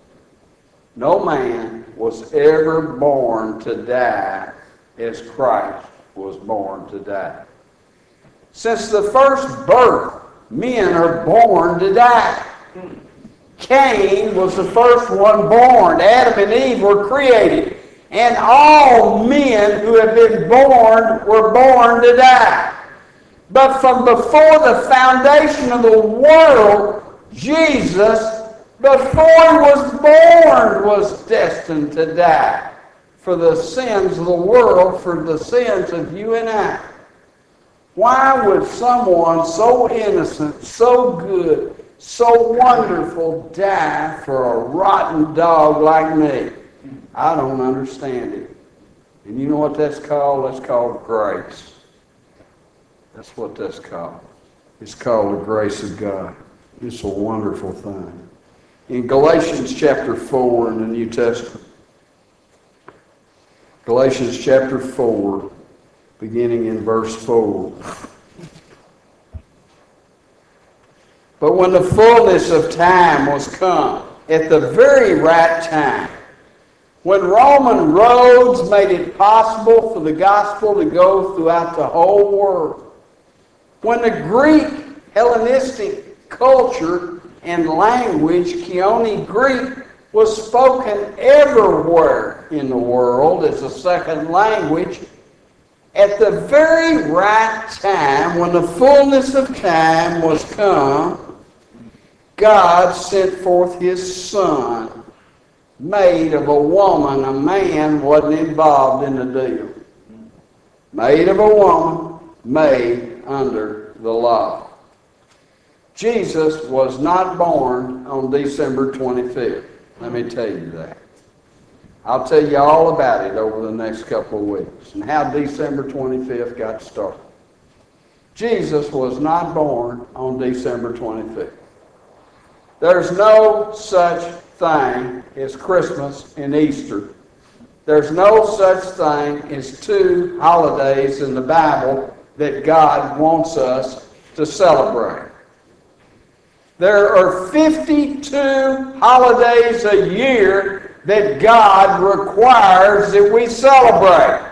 No man was ever born to die as Christ was born to die. Since the first birth, men are born to die. Cain was the first one born. Adam and Eve were created. And all men who have been born were born to die. But from before the foundation of the world, Jesus, before he was born, was destined to die for the sins of the world, for the sins of you and I. Why would someone so innocent, so good, so wonderful die for a rotten dog like me? I don't understand it. And you know what that's called? That's called grace. That's what that's called. It's called the grace of God. It's a wonderful thing. In Galatians chapter four in the New Testament, Galatians chapter four, beginning in verse four. But when the fullness of time was come, at the very right time, when Roman roads made it possible for the gospel to go throughout the whole world, when the Greek Hellenistic culture and language, Koine Greek, was spoken everywhere in the world as a second language, at the very right time, when the fullness of time was come, God sent forth his Son, made of a woman. A man wasn't involved in the deal. Made of a woman, made under the law. Jesus was not born on December twenty-fifth. Let me tell you that. I'll tell you all about it over the next couple of weeks and how December twenty-fifth got started. Jesus was not born on December twenty-fifth. There's no such thing as Christmas and Easter. There's no such thing as two holidays in the Bible that God wants us to celebrate. There are fifty-two holidays a year that God requires that we celebrate.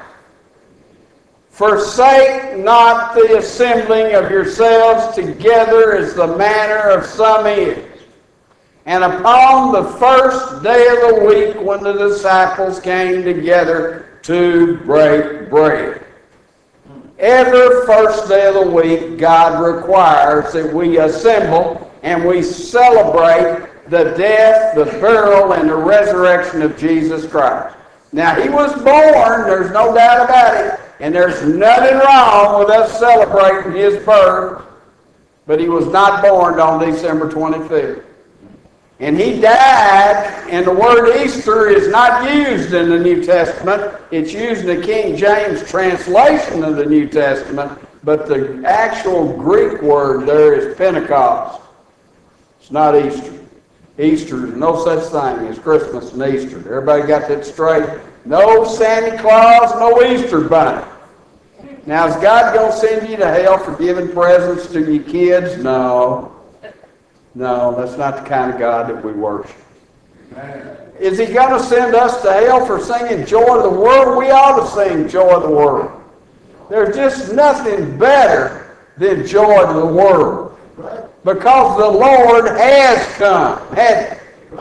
Forsake not the assembling of yourselves together as the manner of some is. And upon the first day of the week, when the disciples came together to break bread. Every first day of the week, God requires that we assemble and we celebrate the death, the burial, and the resurrection of Jesus Christ. Now, he was born, there's no doubt about it, and there's nothing wrong with us celebrating his birth, but he was not born on December twenty-fifth. And he died, and the word Easter is not used in the New Testament. It's used in the King James translation of the New Testament, but the actual Greek word there is Pentecost. It's not Easter. Easter is no such thing as Christmas and Easter. Everybody got that straight? No Santa Claus, no Easter bunny. Now, is God going to send you to hell for giving presents to your kids? No. No, that's not the kind of God that we worship. Is he going to send us to hell for singing Joy of the World? We ought to sing Joy of the World. There's just nothing better than Joy of the World. Because the Lord has come. Has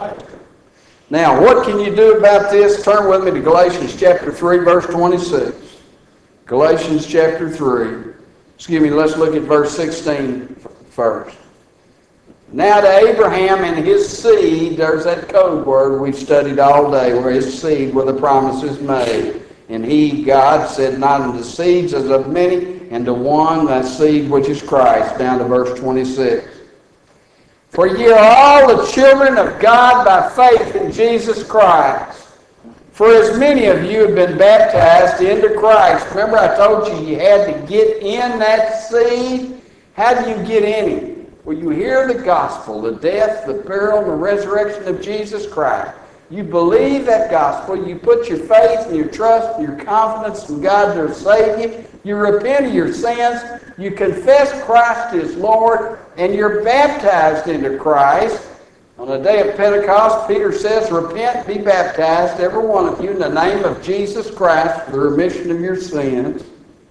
Now, what can you do about this? Turn with me to Galatians chapter three, verse twenty-six. Galatians chapter three. Excuse me, let's look at verse sixteen first. Now to Abraham and his seed, there's that code word we've studied all day, where his seed were the promises made. And he, God, said, not unto seeds as of many, and to one, that seed which is Christ, down to verse twenty-six. For ye are all the children of God by faith in Jesus Christ. For as many of you have been baptized into Christ. Remember I told you you had to get in that seed? How do you get in it? Well, you hear the gospel, the death, the burial, and the resurrection of Jesus Christ. You believe that gospel. You put your faith and your trust and your confidence in God to save you. You repent of your sins. You confess Christ as Lord, and you're baptized into Christ. On the day of Pentecost, Peter says, repent, be baptized, every one of you, in the name of Jesus Christ for the remission of your sins.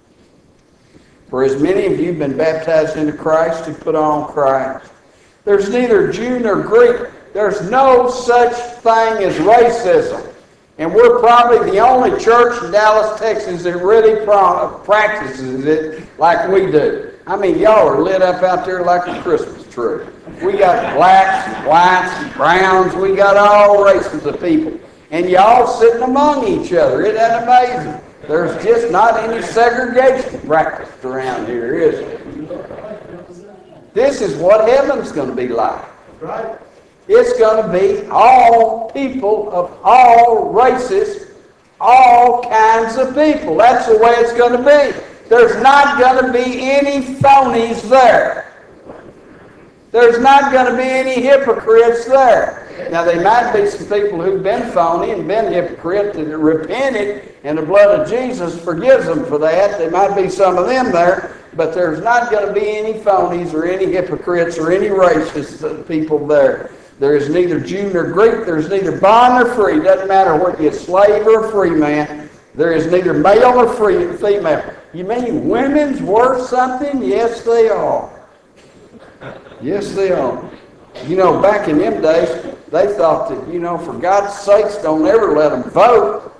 For as many of you have been baptized into Christ, who put on Christ. There's neither Jew nor Greek. There's no such thing as racism. And we're probably the only church in Dallas, Texas that really pro- practices it like we do. I mean, y'all are lit up out there like a Christmas tree. We got blacks and whites and browns. We got all races of people. And y'all sitting among each other. Isn't that amazing? There's just not any segregation practiced around here, is it? This is what heaven's going to be like. Right? It's going to be all people of all races, all kinds of people. That's the way it's going to be. There's not going to be any phonies there. There's not going to be any hypocrites there. Now, there might be some people who've been phony and been hypocrites that have repented, and the blood of Jesus forgives them for that. There might be some of them there, but there's not going to be any phonies or any hypocrites or any racist people there. There is neither Jew nor Greek. There's neither bond nor free. It doesn't matter whether you're a slave or a free man. There is neither male nor free, female. You mean women's worth something? Yes, they are. Yes, they are. You know, back in them days, they thought that, you know, for God's sakes, don't ever let them vote.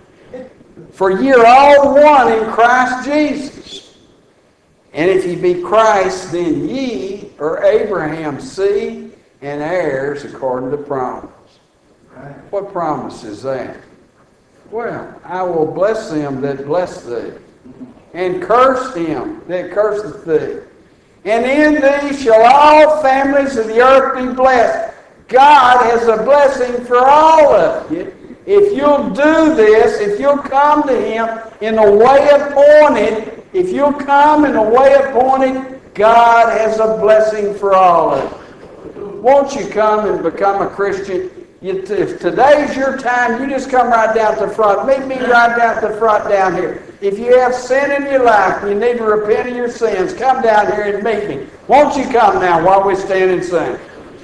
For ye are all one in Christ Jesus. And if ye be Christ, then ye are Abraham's seed and heirs according to promise. What promise is that? Well, I will bless them that bless thee, and curse him that curseth thee. And in thee shall all families of the earth be blessed. God has a blessing for all of you. If you'll do this, if you'll come to him in a way appointed, if you'll come in a way appointed, God has a blessing for all of you. Won't you come and become a Christian? You, if today's your time, you just come right down to the front. Meet me right down to the front down here. If you have sin in your life and you need to repent of your sins, come down here and meet me. Won't you come now while we stand and sing?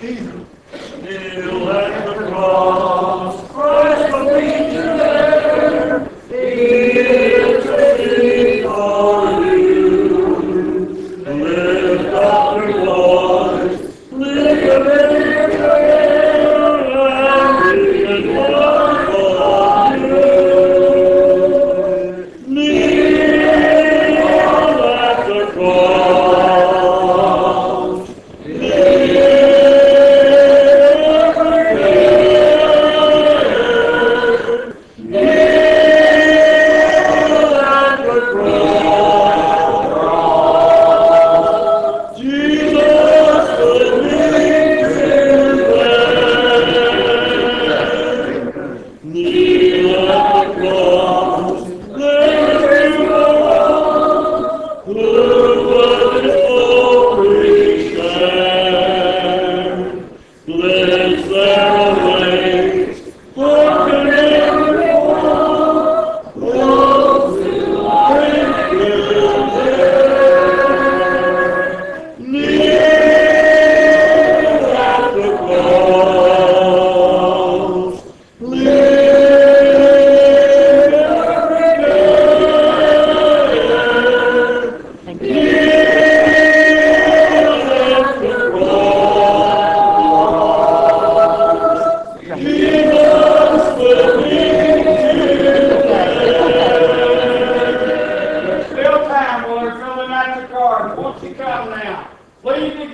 Kneel at the cross, Christ will meet you there. He intercedes for you. Lift up your voice, lift your prayer, and he is one for you. Kneel at the cross.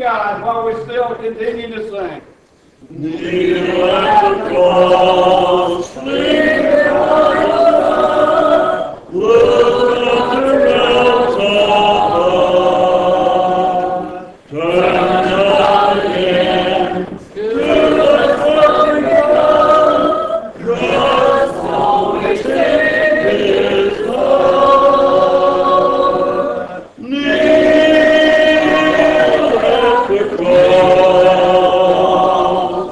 God while we still continue to sing. Kneel at the cross, clear look at the realms above. Turn not again to the glory God. Trust always in His love. Kneel at the cross.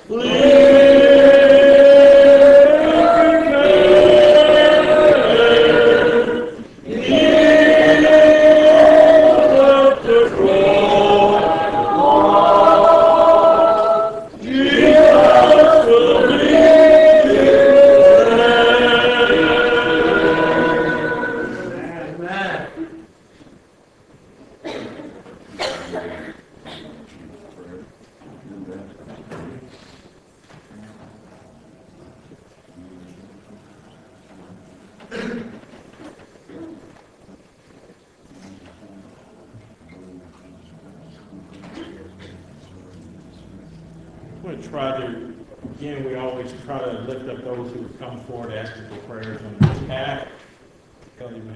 I'm going to try to, again, we always try to lift up those who come forward asking for prayers on their behalf. Kelly, man.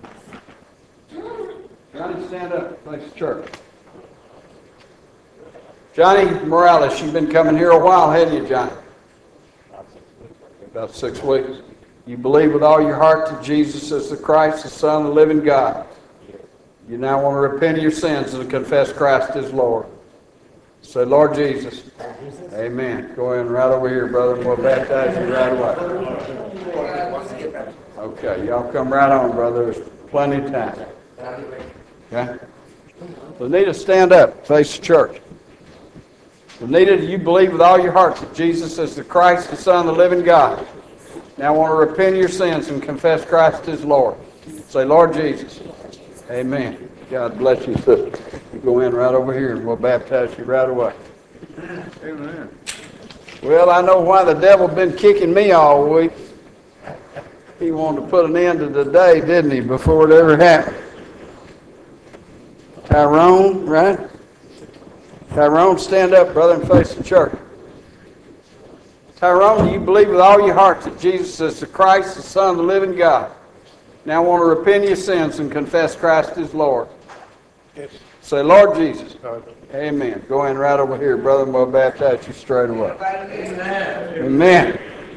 Johnny, stand up. Face the church. Johnny Morales, you've been coming here a while, haven't you, Johnny? About six weeks. You believe with all your heart that Jesus is the Christ, the Son of the living God. You now want to repent of your sins and confess Christ as Lord. Say, Lord Jesus. Amen. Go in right over here, brother, and we'll baptize you right away. Okay, y'all come right on, brother. There's plenty of time. Okay? Lenita, stand up. Face the church. Lenita, do you believe with all your heart that Jesus is the Christ, the Son of the living God? Now I want to repent of your sins and confess Christ as Lord. Say, Lord Jesus. Amen. God bless you, sister. You go in right over here and we'll baptize you right away. Amen. Well, I know why the devil been kicking me all week. He wanted to put an end to the day, didn't he, before it ever happened. Tyrone, right? Tyrone, stand up, brother, and face the church. Tyrone, do you believe with all your heart that Jesus is the Christ, the Son of the living God? Now I want to repent of your sins and confess Christ as Lord. Yes. Say, Lord Jesus. Amen. Go in right over here, brother, and we'll baptize you straight away. Amen. Amen.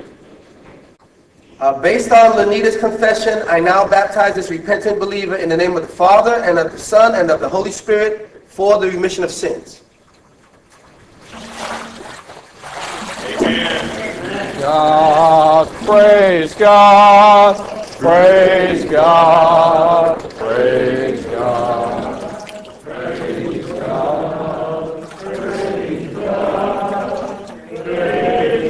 Uh, based on Lenita's confession, I now baptize this repentant believer in the name of the Father, and of the Son, and of the Holy Spirit for the remission of sins. Amen. God, praise God, praise God, praise God. Praise God, praise God, praise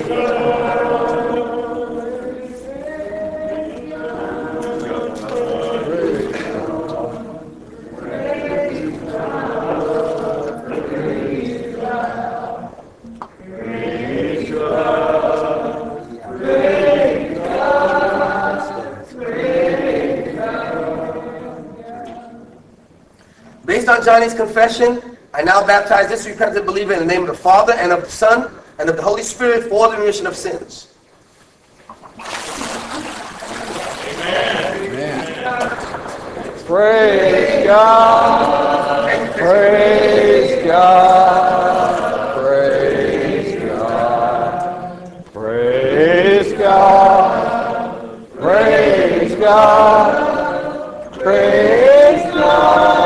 Based on Johnny's confession, I now baptize this repentant believer in the name of the Father, and of the Son, and of the Holy Spirit for the remission of sins. Amen. Praise God, praise God, praise God, praise God, praise God, praise God.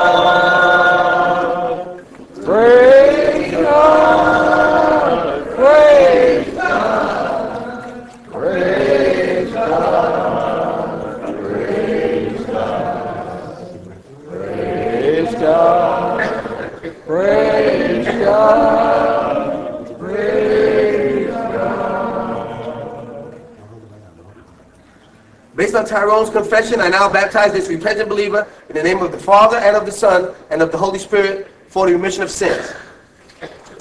Praise God, praise God, praise God, praise God, praise God, praise God, praise God. Based on Tyrone's confession, I now baptize this repentant believer in the name of the Father, and of the Son, and of the Holy Spirit for the remission of sins.